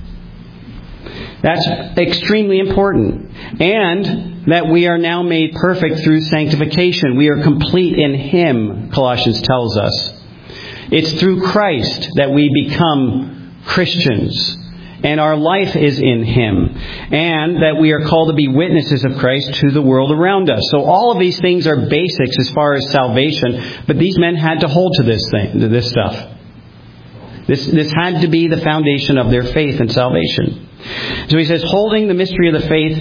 That's extremely important. And that we are now made perfect through sanctification. We are complete in Him, Colossians tells us. It's through Christ that we become Christians. And our life is in Him. And that we are called to be witnesses of Christ to the world around us. So all of these things are basics as far as salvation. But these men had to hold to this thing, to this stuff. This, this had to be the foundation of their faith and salvation. So he says, holding the mystery of the faith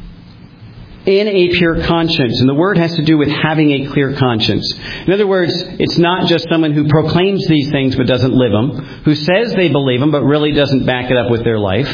in a pure conscience. And the word has to do with having a clear conscience. In other words, it's not just someone who proclaims these things but doesn't live them, who says they believe them but really doesn't back it up with their life,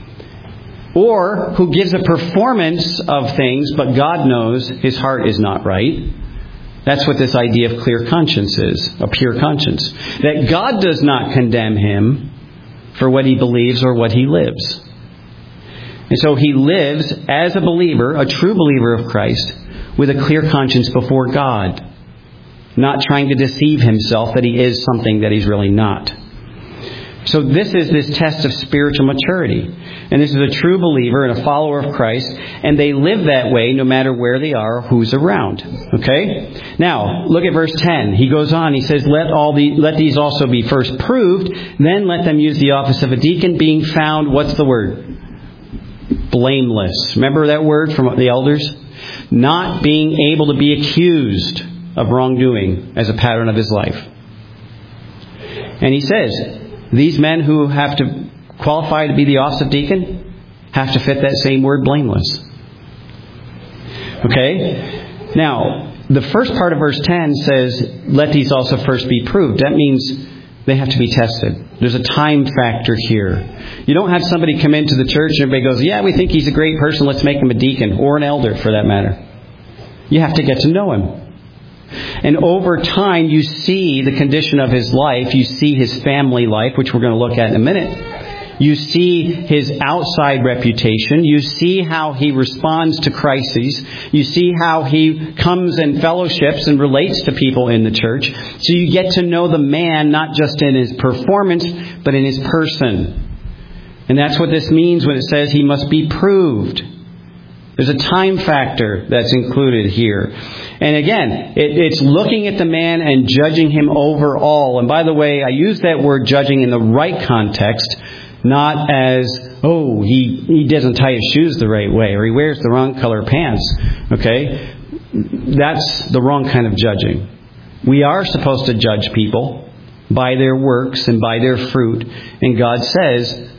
or who gives a performance of things but God knows his heart is not right. That's what this idea of clear conscience is, a pure conscience. That God does not condemn him for what he believes or what he lives. And so he lives as a believer, a true believer of Christ, with a clear conscience before God. Not trying to deceive himself that he is something that he's really not. So this is this test of spiritual maturity. And this is a true believer and a follower of Christ. And they live that way no matter where they are or who's around. Okay? Now, look at verse ten. He goes on. He says, let all the let these also be first proved. Then let them use the office of a deacon, being found, what's the word? Blameless. Remember that word from the elders? Not being able to be accused of wrongdoing as a pattern of his life. And he says, these men who have to qualify to be the office of deacon have to fit that same word, blameless. Okay? Now, the first part of verse ten says, let these also first be proved. That means they have to be tested. There's a time factor here. You don't have somebody come into the church and everybody goes, yeah, we think he's a great person, let's make him a deacon, or an elder for that matter. You have to get to know him. And over time, you see the condition of his life. You see his family life, which we're going to look at in a minute. You see his outside reputation. You see how he responds to crises. You see how he comes and fellowships and relates to people in the church. So you get to know the man, not just in his performance, but in his person. And that's what this means when it says he must be proved. There's a time factor that's included here. And again, it, it's looking at the man and judging him overall. And by the way, I use that word judging in the right context, not as, oh, he, he doesn't tie his shoes the right way, or he wears the wrong color pants. Okay? That's the wrong kind of judging. We are supposed to judge people by their works and by their fruit. And God says,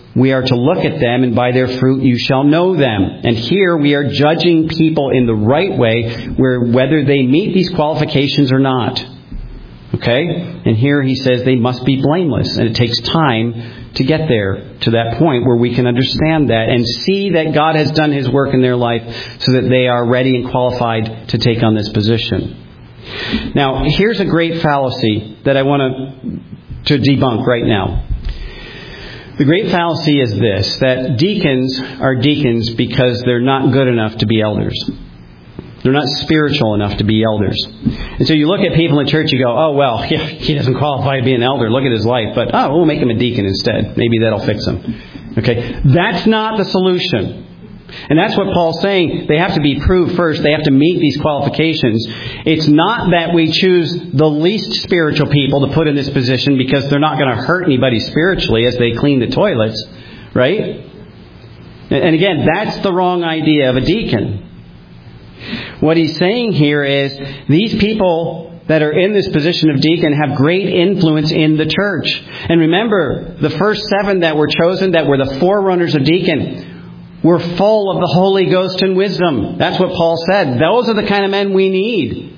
we are to look at them, and by their fruit you shall know them. And here we are judging people in the right way, where whether they meet these qualifications or not. Okay? And here he says they must be blameless. And it takes time to get there, to that point where we can understand that and see that God has done His work in their life so that they are ready and qualified to take on this position. Now, here's a great fallacy that I want to, to debunk right now. The great fallacy is this, that deacons are deacons because they're not good enough to be elders. They're not spiritual enough to be elders. And so you look at people in the church, you go, oh, well, yeah, he doesn't qualify to be an elder. Look at his life. But, oh, we'll make him a deacon instead. Maybe that'll fix him. Okay? That's not the solution. And that's what Paul's saying. They have to be proved first. They have to meet these qualifications. It's not that we choose the least spiritual people to put in this position because they're not going to hurt anybody spiritually as they clean the toilets. Right? And again, that's the wrong idea of a deacon. What he's saying here is these people that are in this position of deacon have great influence in the church. And remember, the first seven that were chosen, that were the forerunners of deacon, were full of the Holy Ghost and wisdom. That's what Paul said. Those are the kind of men we need.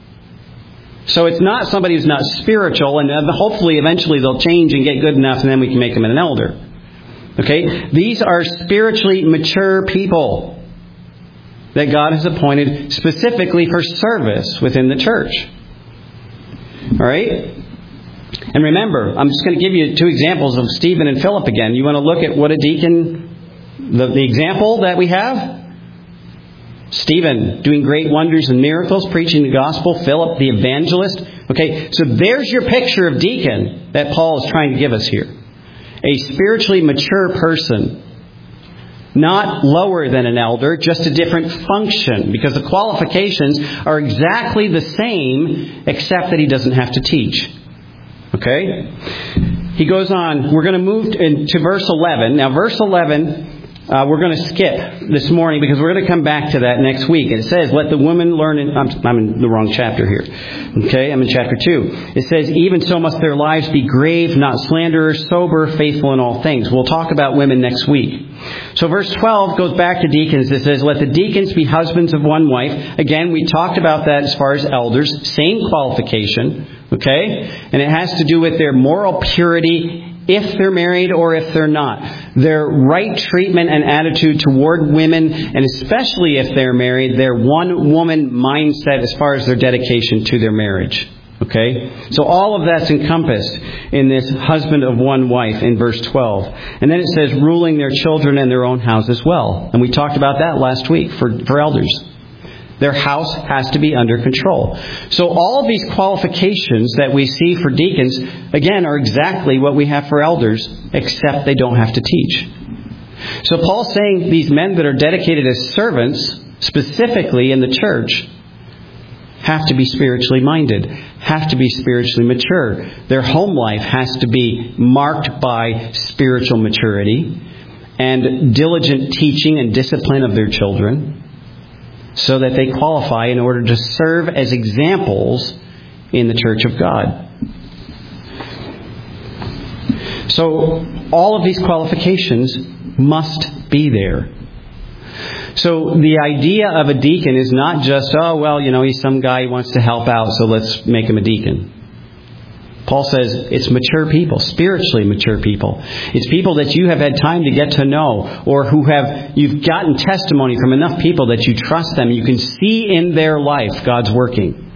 So it's not somebody who's not spiritual, and hopefully eventually they'll change and get good enough, and then we can make them an elder. Okay? These are spiritually mature people that God has appointed specifically for service within the church. All right? And remember, I'm just going to give you two examples of Stephen and Philip again. You want to look at what a deacon, the, the example that we have? Stephen doing great wonders and miracles, preaching the gospel. Philip, the evangelist. Okay, so there's your picture of deacon that Paul is trying to give us here. A spiritually mature person. Not lower than an elder, just a different function. Because the qualifications are exactly the same, except that he doesn't have to teach. Okay? He goes on. We're going to move to verse eleven. Now, verse eleven... Uh, we're going to skip this morning because we're going to come back to that next week. And it says, let the woman learn... In, I'm, I'm in the wrong chapter here. Okay, I'm in chapter two. It says, even so must their lives be grave, not slanderers, sober, faithful in all things. We'll talk about women next week. So verse twelve goes back to deacons. It says, let the deacons be husbands of one wife. Again, we talked about that as far as elders. Same qualification. Okay? And it has to do with their moral purity, if they're married or if they're not. Their right treatment and attitude toward women, and especially if they're married, their one-woman mindset as far as their dedication to their marriage. Okay? So all of that's encompassed in this husband of one wife in verse twelve. And then it says ruling their children and their own house as well. And we talked about that last week for, for elders. Their house has to be under control. So all of these qualifications that we see for deacons, again, are exactly what we have for elders, except they don't have to teach. So Paul's saying these men that are dedicated as servants, specifically in the church, have to be spiritually minded, have to be spiritually mature. Their home life has to be marked by spiritual maturity and diligent teaching and discipline of their children, so that they qualify in order to serve as examples in the church of God. So all of these qualifications must be there. So the idea of a deacon is not just, oh, well, you know, he's some guy who wants to help out, so let's make him a deacon. Paul says it's mature people, spiritually mature people. It's people that you have had time to get to know, or who have, you've gotten testimony from enough people that you trust them. You can see in their life God's working.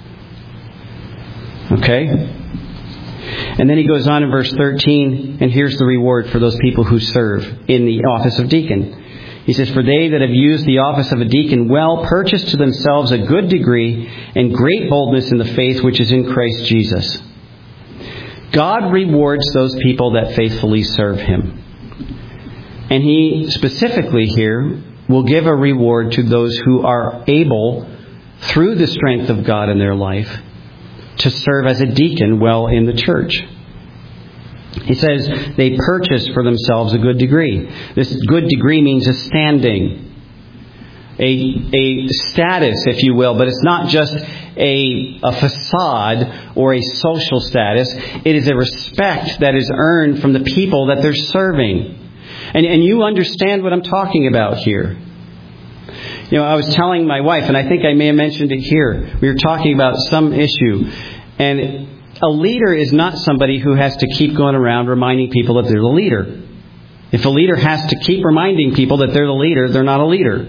Okay? And then he goes on in verse thirteen, and here's the reward for those people who serve in the office of deacon. He says, for they that have used the office of a deacon well purchase to themselves a good degree and great boldness in the faith which is in Christ Jesus. God rewards those people that faithfully serve Him. And He specifically here will give a reward to those who are able, through the strength of God in their life, to serve as a deacon well in the church. He says they purchase for themselves a good degree. This good degree means a standing. A, a status, if you will, but it's not just a, a facade or a social status. It is a respect that is earned from the people that they're serving. And, and you understand what I'm talking about here. You know, I was telling my wife, and I think I may have mentioned it here. We were talking about some issue. And a leader is not somebody who has to keep going around reminding people that they're the leader. If a leader has to keep reminding people that they're the leader, they're not a leader.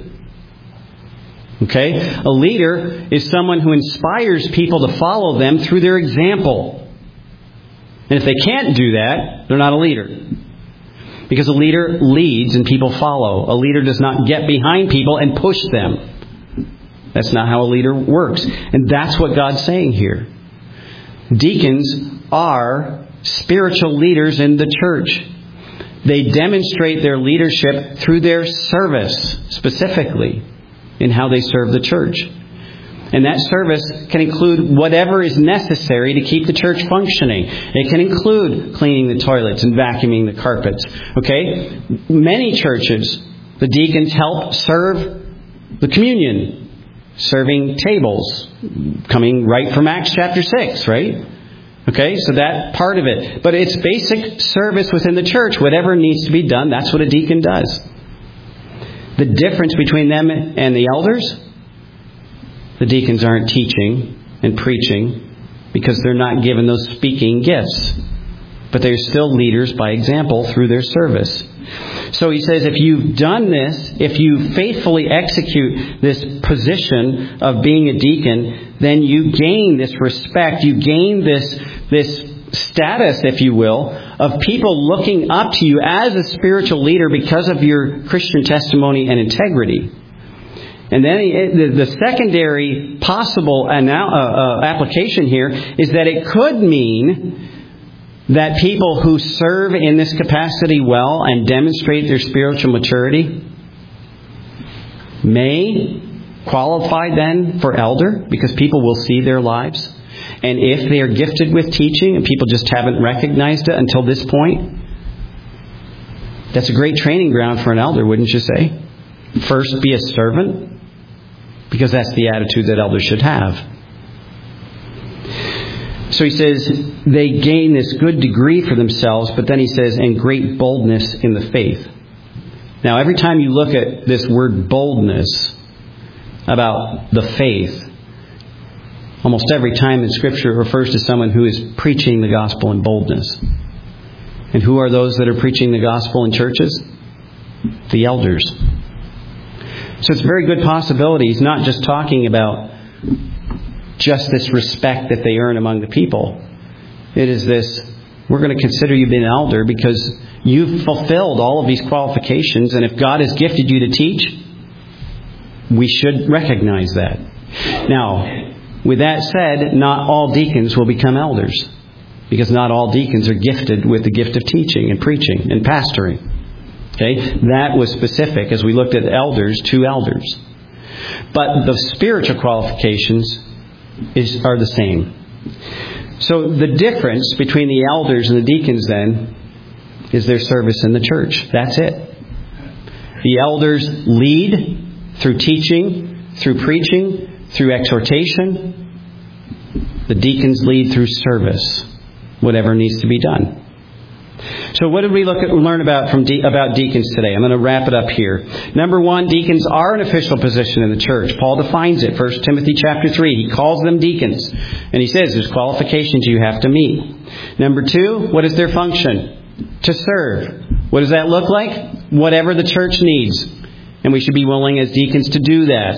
Okay? A leader is someone who inspires people to follow them through their example. And if they can't do that, they're not a leader. Because a leader leads and people follow. A leader does not get behind people and push them. That's not how a leader works. And that's what God's saying here. Deacons are spiritual leaders in the church. They demonstrate their leadership through their service, specifically in how they serve the church. And that service can include whatever is necessary to keep the church functioning. It can include cleaning the toilets and vacuuming the carpets. Okay? Many churches, the deacons help serve the communion, serving tables, coming right from Acts chapter six, right? Okay, so that part of it. But it's basic service within the church. Whatever needs to be done, that's what a deacon does. The difference between them and the elders, the deacons aren't teaching and preaching because they're not given those speaking gifts. But they're still leaders by example through their service. So he says, if you've done this, if you faithfully execute this position of being a deacon, then you gain this respect. You gain this, this status, if you will, of people looking up to you as a spiritual leader because of your Christian testimony and integrity. And then the secondary possible application here is that it could mean that people who serve in this capacity well and demonstrate their spiritual maturity may qualify then for elder, because people will see their lives. And if they are gifted with teaching and people just haven't recognized it until this point, that's a great training ground for an elder, wouldn't you say? First, be a servant, because that's the attitude that elders should have. So he says they gain this good degree for themselves, but then he says, and great boldness in the faith. Now, every time you look at this word boldness about the faith, almost every time in Scripture it refers to someone who is preaching the gospel in boldness. And who are those that are preaching the gospel in churches? The elders. So it's a very good possibility. He's not just talking about just this respect that they earn among the people. It is this, we're going to consider you being an elder because you've fulfilled all of these qualifications, and if God has gifted you to teach, we should recognize that. Now, with that said, not all deacons will become elders, because not all deacons are gifted with the gift of teaching and preaching and pastoring. Okay? That was specific as we looked at elders, two elders. But the spiritual qualifications is are the same. So the difference between the elders and the deacons then is their service in the church. That's it. The elders lead through teaching, through preaching, through exhortation. The deacons lead through service, whatever needs to be done. So what did we look at learn about from de- about deacons today? I'm going to wrap it up here. Number one, deacons are an official position in the church. Paul defines it. First Timothy chapter three. He calls them deacons. And he says there's qualifications you have to meet. Number two, what is their function? To serve. What does that look like? Whatever the church needs. And we should be willing as deacons to do that.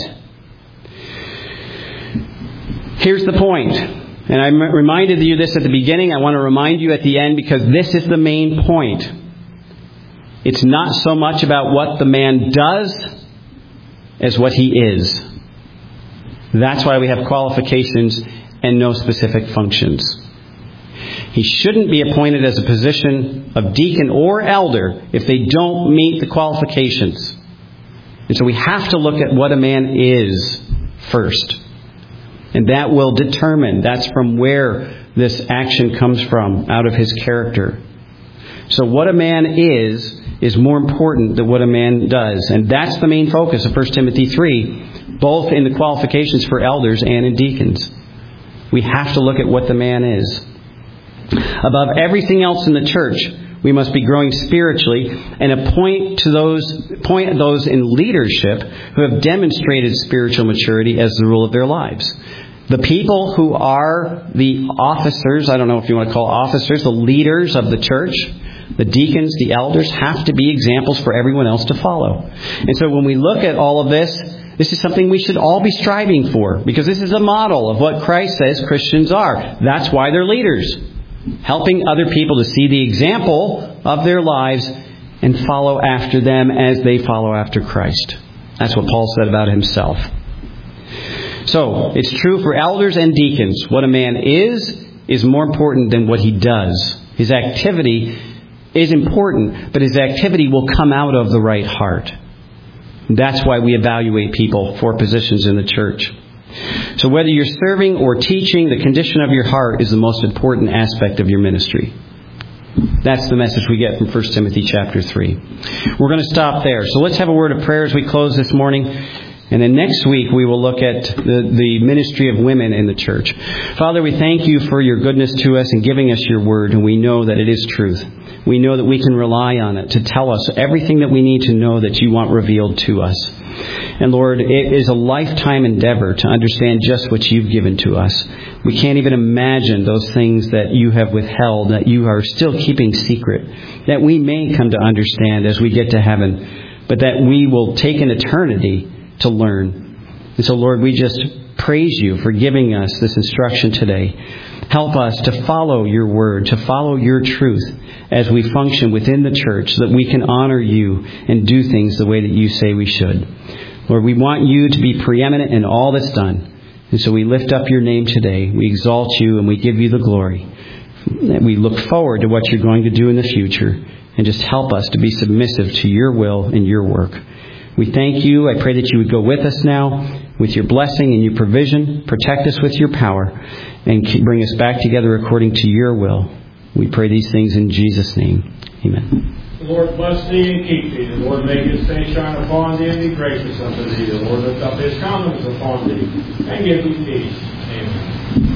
Here's the point. And I reminded you this at the beginning. I want to remind you at the end, because this is the main point. It's not so much about what the man does as what he is. That's why we have qualifications and no specific functions. He shouldn't be appointed as a position of deacon or elder if they don't meet the qualifications. And so we have to look at what a man is first. And that will determine, that's from where this action comes from, out of his character. So what a man is, is more important than what a man does. And that's the main focus of First Timothy three, both in the qualifications for elders and in deacons. We have to look at what the man is. Above everything else in the church, We must be growing spiritually and appoint to those point those in leadership who have demonstrated spiritual maturity as the rule of their lives. The people who are the officers, I don't know if you want to call officers, the leaders of the church, the deacons, the elders, have to be examples for everyone else to follow. And so when we look at all of this, this is something we should all be striving for, because this is a model of what Christ says Christians are. That's why they're leaders. Helping other people to see the example of their lives and follow after them as they follow after Christ. That's what Paul said about himself. So, it's true for elders and deacons. What a man is, is more important than what he does. His activity is important, but his activity will come out of the right heart. That's why we evaluate people for positions in the church. So whether you're serving or teaching, the condition of your heart is the most important aspect of your ministry. That's the message we get from First Timothy chapter three. We're going to stop there. So let's have a word of prayer as we close this morning. And then next week we will look at the, the ministry of women in the church. Father, we thank you for your goodness to us and giving us your word. And we know that it is truth. We know that we can rely on it to tell us everything that we need to know that you want revealed to us. And Lord, it is a lifetime endeavor to understand just what you've given to us. We can't even imagine those things that you have withheld, that you are still keeping secret, that we may come to understand as we get to heaven, but that we will take an eternity to learn. And so, Lord, we just praise you for giving us this instruction today. Help us to follow your word, to follow your truth as we function within the church, so that we can honor you and do things the way that you say we should. Lord, we want you to be preeminent in all that's done. And so we lift up your name today. We exalt you and we give you the glory. We look forward to what you're going to do in the future. And just help us to be submissive to your will and your work. We thank you. I pray that you would go with us now with your blessing and your provision. Protect us with your power and bring us back together according to your will. We pray these things in Jesus' name. Amen. The Lord bless thee and keep thee. The Lord make his face shine upon thee and be gracious unto thee. The Lord lift up his countenance upon thee and give thee peace. Amen.